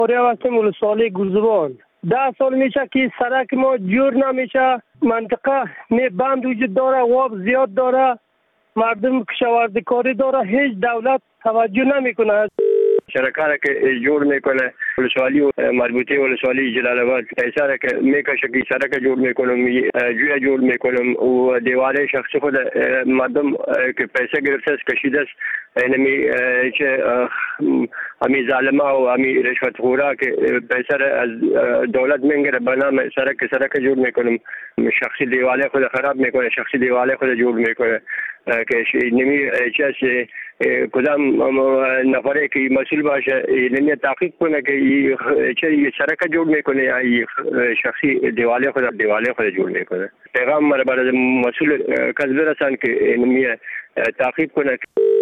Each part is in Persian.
آره هستیم ولسوالی گلزبان. 10 سال میشه که سرک ما جور نمیشه. منطقه می بند وجود داره، آب زیاد داره، مردم کشاورزی کاری داره، هیچ دولت توجه نمیکنه. شرکت که جور میکنه ولسوالی و مربوطه ولسوالی جلال آباد پیسه که میکشه که سرک جور میکنم، جوی جور میکنم و دیواره شخصی خود مردم که پیسه گرفته است کشیده است، اینمی چه همی ظالمه و همی رشوت خورا که پیسه از دولت میگیره به نام سرک جور میکنم، شخصی دیواره خود خراب میکنه، شخصی دیواره خود جور میکنه که نمی چه کدام نفری که مسئول باشه نمی تحقیق کنه که چه سرک جور میکنه یا شخصی دیواله خود جور میکنه. پیغام مرا برای مسئول کس برسان که نمی تحقیق کنه.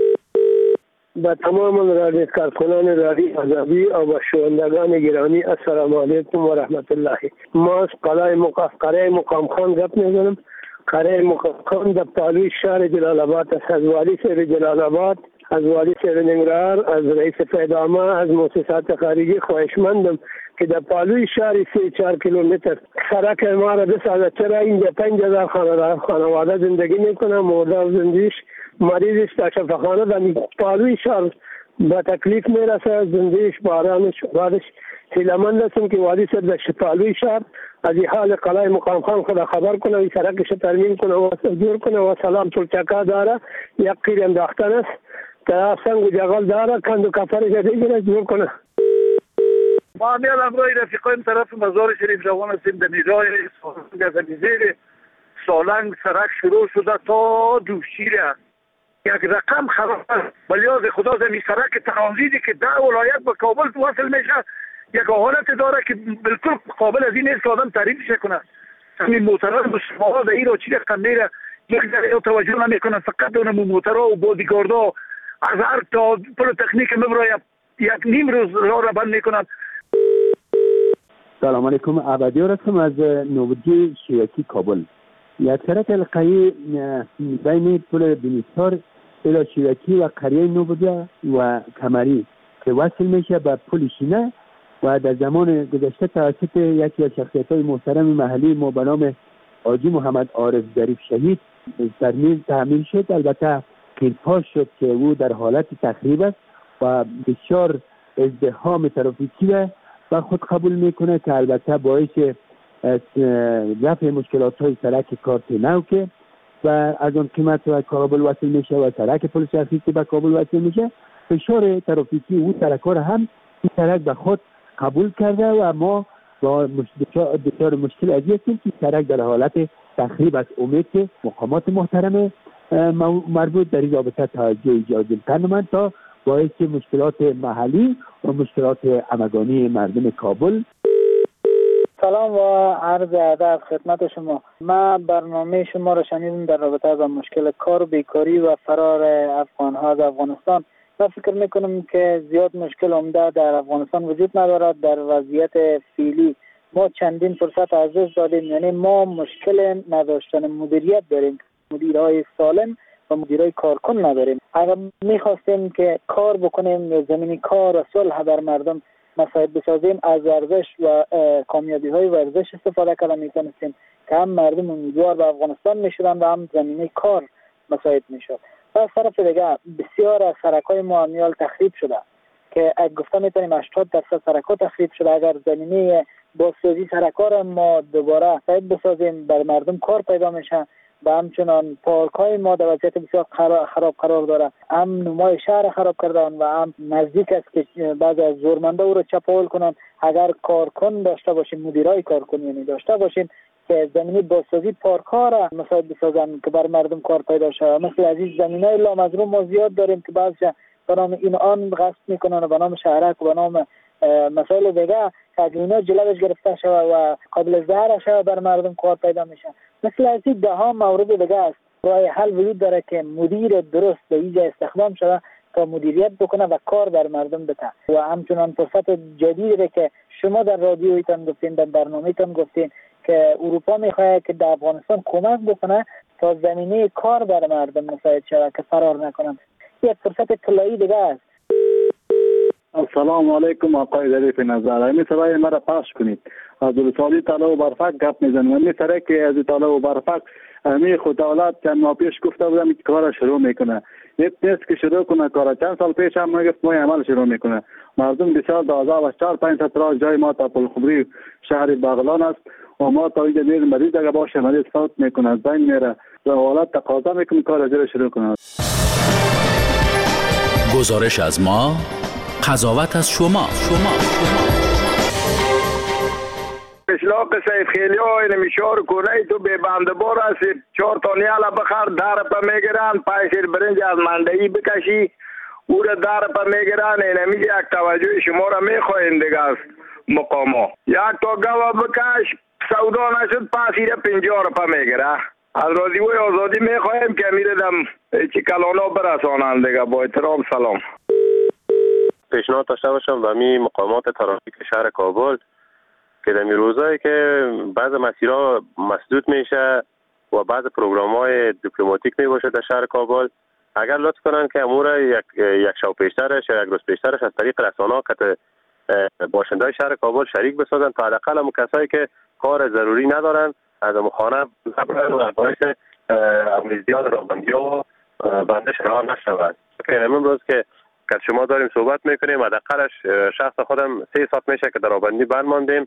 با تمام رادیو کارکنان رادیو آزادی و شنوندگان گرامی السلام علیکم و رحمت الله. ما از قلعه مقام خان گپ میزنم. قلعه مقام خان در پالوی شهر جلال آباد است. از والی شهر جلال آباد، از والی شهر ننگرهار، از رئیس پیدامه، از مؤسسات خارجی خواهشمندم که در پالوی شهر 3-4 کیلومتر سرک ما را بسازد. چرا اینجا 5000 خانواده زندگی میکنه، مرده و زندگیش مریضش در شفاخانه در پالوی شهر با تکلیف میرسه، زندگیش بارانش بارش هیلمند هستم که والی صاحب در پالوی شهر از این حال قلعه مقام خان خدا خبر کنه و سرکش ترمیم کنه و جور کنه و سلام تلچکا داره، یک قیر انداختن است که سنگ و جغل داره، کند و کفرش دیگه جور کنه. ما میاد امروی رفیقایم طرف مزار شریف روان هستیم. در نیروی گزمیزیر سالنگ سرک شروع شده تا دوشیره، یک رقم خراب است. بلیاز خدا زمین سرک ترانزیتی که 10 ولایت به کابل وصل میشه یک حالت داره که بالکل قابل از این نیست که آدم تعریفش کنه. همین موترها مسلمان در ایران چی رقم میره یک ذره توجه نمیکنن، فقط اون موترها و بادیگاردها از هر تا پل تکنیک مبرای یک نیم روز راه را بند میکنن. سلام علیکم، عبدی هستم از نوبتی شیعتی کابل. یک سرک القایی بین پل بینیستار الى شیعتی و قریه نوبتی و کمری که وصل میشه به پل شینه و در زمان گذشته توسط یکی از شخصیت‌های محترم محلی ما به نام حاجی محمد عارف ظریف شهید تعمیر شد. البته کیرپاش شد که او در حالت تخریب است و بسیار ازدحام ترافیکی و خود قبول میکنه که البته باعث رفع مشکلات های سرک کارت نو که و از اون قیمت و کابل وصل میشه و سرک پل شرقی که به کابل وصل میشه، فشار ترافیکی او سرکار هم این سرک به خود قبول کرده و ما با بسیار مشکل از هستیم که سرک در حالت تخریب است. امید که مقامات محترم مربوط در این رابطه توجه ایجاد کنند تا باعث مشکلات محلی و مشکلات همگانی مردم کابل. سلام و عرض ادب خدمت شما. من برنامه شما را شنیدم در رابطه با مشکل کار و بیکاری و فرار افغان‌ها از افغانستان. من فکر میکنم که زیاد مشکل عمده در افغانستان وجود ندارد. در وضعیت فعلی ما چندین فرصت از دست دادیم، یعنی ما مشکل نداشتن مدیریت داریم، مدیرهای سالم و مدیرهای کارکن نداریم. اگر میخواستیم که کار بکنیم، زمینی کار و صلح بر مردم مساعد بسازیم، از ورزش و کامیابی های ورزش استفاده کنیم میتونستیم که هم مردم امیدوار به افغانستان میشدن و هم زمینه کار مساعد میشد. و از طرف دیگه بسیار از سرکای ما امیال تخریب شده که اگه گفته میتونیم 80% سرکا تخریب شده. اگر زمینه بازسازی سرکا را ما دوباره مساعد بسازیم بر مردم کار پیدا میشه. و همچنان پارک های ما در وضعیت بسیار خراب قرار داره، هم نمای شهر خراب کردن و هم نزدیک است که بعضی از زورمنده او را چپاول کنن. اگر کارکن داشته باشیم، مدیرای کارکن یعنی داشته باشیم که زمینی بازسازی پارک ها را مساعد بسازن که بر مردم کار پیدا شود. مثل از این زمینای لامظلوم ما زیاد داریم که بعضی به نام این آن غصب میکنن و به نام شهرک و به نام مسائل دیگه که اگه اینا جلوش گرفته شود و قابل ظاهر شود بر مردم کار پیدا میشه. مثل از این ده ها مورد دیگه است. راه حل وجود داره که مدیر درست به اینجا استخدام شده تا مدیریت بکنه و کار بر مردم بده. و همچنان فرصت جدیدی که شما در رادیویتان گفتین، در برنامه‌تان گفتین که اروپا میخواد که در افغانستان کمک بکنه تا زمینه کار بر مردم مساعد شود که فرار نکنن. یک فرصت طلایی دیگه است. السلام علیکم آقای ظریف نظر. این صدای مرا پخش کنید. از ولسوالی طالب و برفک گپ میزنم. این سره که از طالب و برفک امی خود دولت چند ماه پیش گفته بودم که کار شروع میکنه. نیست که شروع کنه کار. چند سال پیش هم میگفت ما عمل شروع میکنه. مردم بسیار دازا و 4-5 تا جای ما تا پلخبری شهر بغلان است و ما تا اینجا میریم مریض اگه باشه مریض فوت میکنه زنگ میره و حالت تقاضا میکنه کار از شروع کنه. گزارش از ما، قضاوت از شما. اشلاق سید خیلی های نمیشار کنه تو به بندبار هستی 4 تا نیالا بخر در پا میگرن پایشیر برنج از مندهی بکشی او را در پا میگرن اینمی یک توجه شما را میخواهیم دیگه است مقاما یک تا گوه بکش سودا نشد پاسیر 50 را پا میگره از رادیوی آزادی میخواهیم که میردم چی کلانا برسانند دیگه. با احترام سلام. پیشنهاد داشته باشم و می مقامات ترافیک شهر کابل که در روزایی که بعض مسیرها مسدود میشه و بعض پروگرام‌های دیپلماتیک میباشه در شهر کابل اگر لطف کنن که امور یک شب پیشترش یا یک روز پیشترش از طریق رسانه‌ها که باشنده‌های شهر کابل شریک بسازن تا حداقل هم کسایی که کار ضروری ندارن از خانه نبرن و باعث امنیت رابندی‌ها و بندش راه نشود. که امروز که شما داریم صحبت میکنیم حداقلش شخص خودم 3 ساعت میشه که در رابندی بند ماندیم.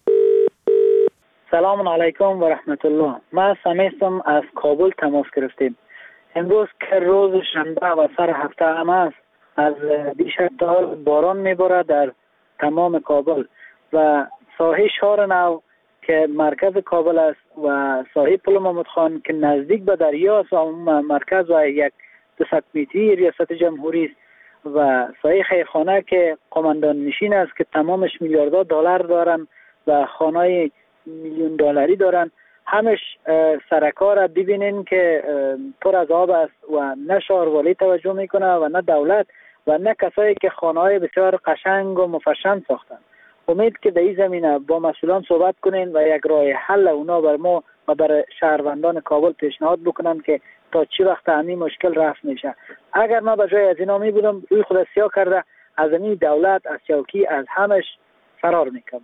سلام علیکم و رحمت الله. ما سمیستم از کابل تماس گرفتیم. امروز که روز شنبه و سر هفته هم است از دیشب تا حال باران میباره در تمام کابل و ساحه شهر نو که مرکز کابل است و ساحه پل محمود خان که نزدیک به دریا است و مرکز و یک 200 متری ریاست جمهوری است و ساحه خیرخانه که قماندان نشین است که تمامش میلیاردها دلار دارن و خانه‌های میلیون دلاری دارن. همش سرکار را ببینین که پر از آب است و نه شهروالی توجه میکنه و نه دولت و نه کسایی که خانه‌های بسیار قشنگ و مفشن ساختن. امید که در این زمینه با مسئولان صحبت کنین و یک راه حل اونا بر ما و بر شهروندان کابل پیشنهاد بکنن که تا چی وقت همین مشکل رفع میشه. اگر ما به جای از اینا می بودم روی خود سیاه کرده از این دولت از چوکی از همش فرار میکنم.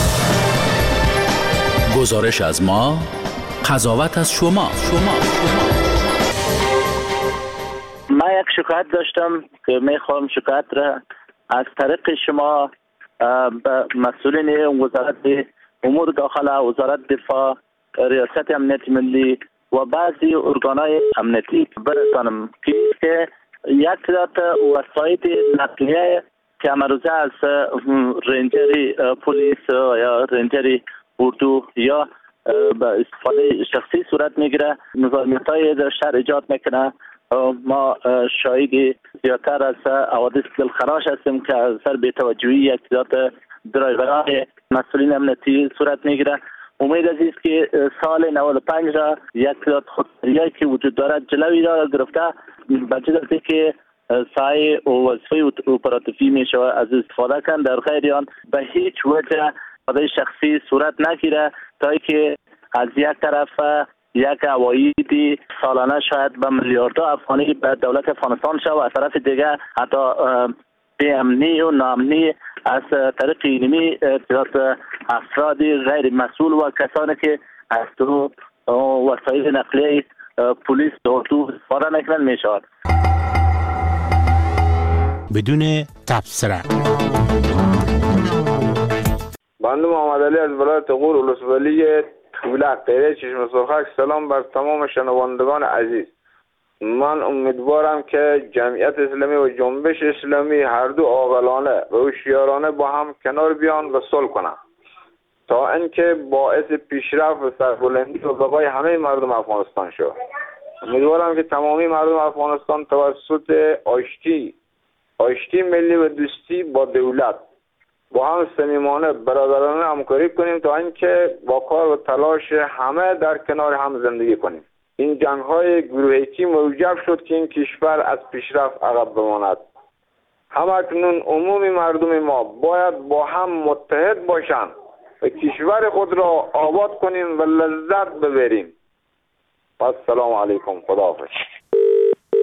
گزارش از ما، قضاوت از شما. من یک شکایت داشتم که میخوام شکایت را از طریق شما به مسئولین وزارت امور داخله، وزارت دفاع، ریاست امنیت ملی و بعضی ارگانهای امنیتی برسانم که یک تعداد وسایل نقلیه که امروزه از رنجری پلیس یا رنجری اردو یا به استفاده شخصی صورت میگیره، مزاحمت‌های در شهر ایجاد میکنه. ما شاهد زیادتر از حوادث دلخراش هستیم که از سر بی‌توجهی یک تعداد درایورهای مسئولین امنیتی صورت میگیره. امید است که سال 95 را یک تعداد خودکاری‌هایی که وجود دارد جلوی را گرفته به جهت که سایه و وظیفه اپراتیوی می شود از استفاده کن در غیر آن به هیچ وجه استفاده شخصی صورت نگیره تا که از یک طرف یک عواید سالانه شاید به میلیاردها افغانی به دولت افغانستان شود و از طرف دیگه حتی بی‌امنی و ناامنی از طریق اینمی تعداد افراد غیر مسئول و کسانی که از تو وسایل نقلیه پلیس اردو استفاده میکنن می شود. بدون تبصره. بنده محمد علی از ولایت غور ولسوالی طولک قریه چشم سرخک. سلام بر تمام شنوندگان عزیز. من امیدوارم که جمعیت اسلامی و جنبش اسلامی هر دو عاقلانه و هوشیارانه با هم کنار بیان و صلح کنند تا اینکه باعث پیشرفت و سربلندی و بقای همه مردم افغانستان شد. امیدوارم که تمامی مردم افغانستان توسط آشتی ملی و دوستی با دولت با هم صمیمانه برادرانه همکاری کنیم تا اینکه با کار و تلاش همه در کنار هم زندگی کنیم. این جنگ‌های گروهیتی موجب شد که این کشور از پیشرفت عقب بماند. همکنون عمومی مردم ما باید با هم متحد باشند و کشور خود را آباد کنیم و لذت ببریم. السلام علیکم. خداحافظ.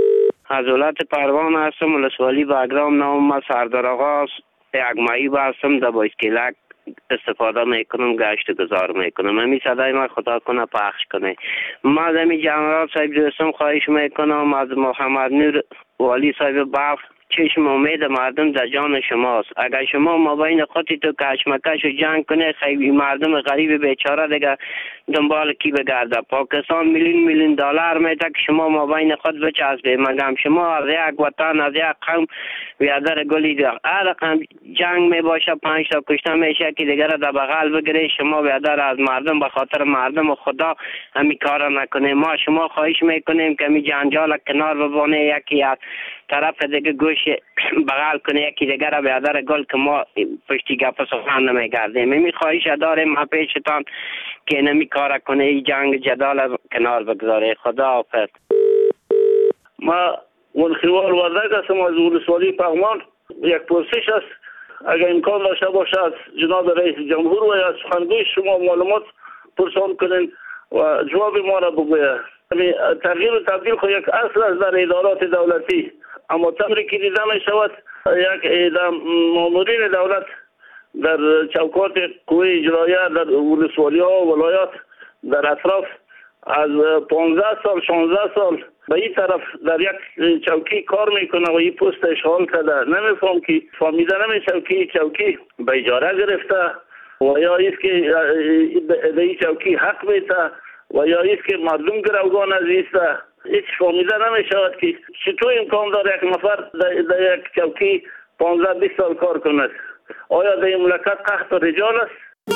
از ولایت پروان هستم، ولسوالی بگرام. نام ما سردار آقا است. یک ماهی هستم در بایسکلک استفاده میکنم، گشت گذار میکنم. همین صدای ما خدا کنه پخش کنه. ما از همین جنرال صاحب دوستم خواهش میکنم، از محمد نور والی صاحب باف، چشم امید مردم در جان شماست. اگر شما مابین خودی تو کشمکش و جنگ کنه، خیلی مردم غریب بیچاره دیگه دنبال کی بگرده. پاکستان میلیون دلار میده که شما مابین خود بچسبه. مگم شما از یک وطن، از یک قوم بیادر گلی ده هر رقم جنگ می باشه 5 تا کشته میشه که دیگر در بغل بگیره. شما بیادر از مردم به خاطر مردم و خدا همین کارا نکنه. ما شما خواهش میکنیم که می جنجال کنار ببونه، یکی از طرف دیگه گوش بغل کنه، یکی دیگر بیادر گل که ما پشتی گپ سخن نمیگردیم. می خواهش داریم ما پیشتان که نمی کار کنه، این جنگ جدال کنار بگذاره. خدا حافظ. ما ونخیوار وردک هستم از ولسوالی پغمان. یک پرسش است، اگر امکان داشته باشه از جناب رئیس جمهور و از سخنگوی شما معلومات پرسان کنین و جواب ما را بگوید. تغییر و تبدیل خود یک اصل است در ادارات دولتی، اما طوری که دیده می شود یک مامورین دولت در چوکات قوه اجرایه در ولسوالی ها و ولایات در اطراف از 15 سال 16 سال به این طرف در یک چوکی کار میکنه و این پست اشغال کرده. نمیفهم که فهمیده نمیشه که چوکی به اجاره گرفته و یا ایست که به این چوکی حق بیته و یا ایست که مردم گروگان از ایسته. هیچ فهمیده نمیشود که چطور امکان داره یک نفر در یک چوکی 15-20 سال کار کند. آیا در این مملکت قحط رجال است؟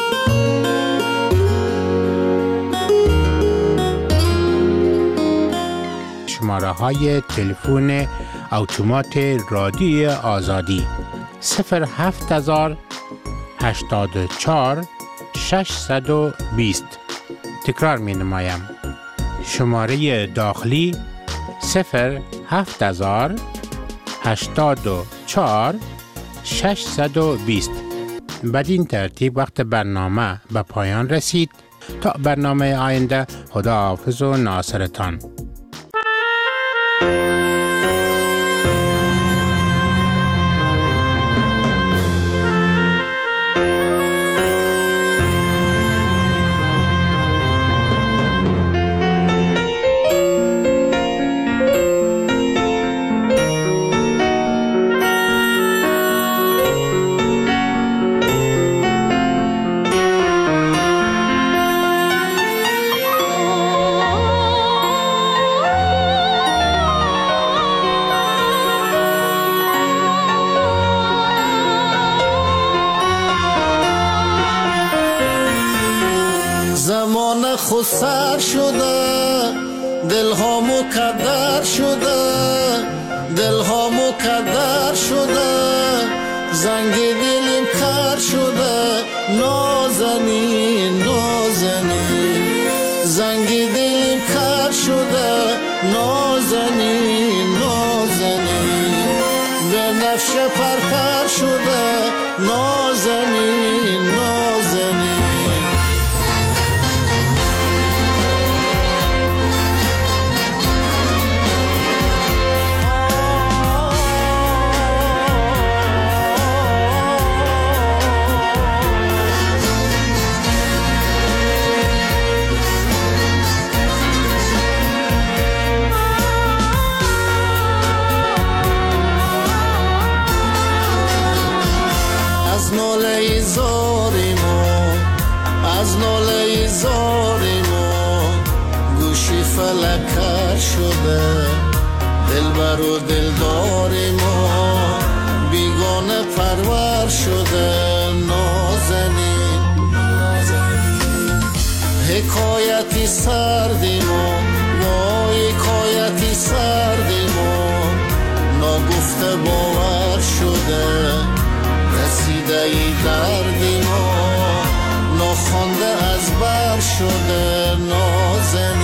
شماره های تلفن اتومات رادیوی آزادی 07000 84 620. تکرار می نمایم. شماره داخلی 07000 84 620. بدین ترتیب وقت برنامه به پایان رسید. تا برنامه آینده، خداحافظ و ناصرتان. خود سر شده، دلها مکدر شده، دلها مکدر شده، زنگ دلم کر شده، نازنین نازنین، زنگ دلم کر شده، نازنین نازنین، به نفش پرپر شده، نازنین نازنین. از ناله زاری ما گوشی فلکر شده، دلبر و دلدار ما بیگانه پرور شده، نازنین حکایتی سردی ما، وای حکایتی سردی ما ناگفته باور شده، رسیده ای دردی ما ناخوانده از بر شده، نازنین